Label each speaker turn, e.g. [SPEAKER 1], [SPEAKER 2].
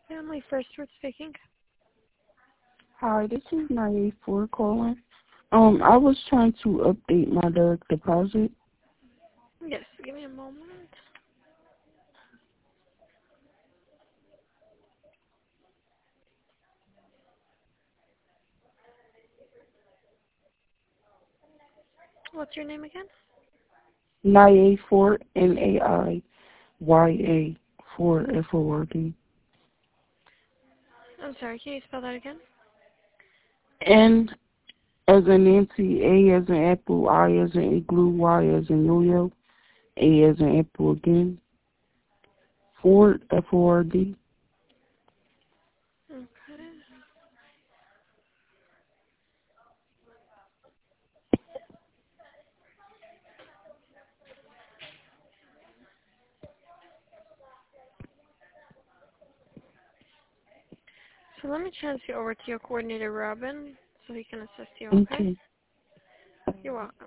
[SPEAKER 1] Family First Fruit speaking.
[SPEAKER 2] Hi, this is 984 calling. I was trying to update my direct deposit.
[SPEAKER 1] Yes, give me a moment. What's your name again?
[SPEAKER 2] 984 NAIYA 4 FORD.
[SPEAKER 1] I'm sorry, can you spell that again?
[SPEAKER 2] N as in Nancy, A as in Apple, I as in Igloo, Y as in Yo-Yo, A as in Apple again. Ford FORD.
[SPEAKER 1] Okay. So let me transfer you over to your coordinator, Robin, so he can assist you, okay?
[SPEAKER 2] Okay.
[SPEAKER 1] You're welcome.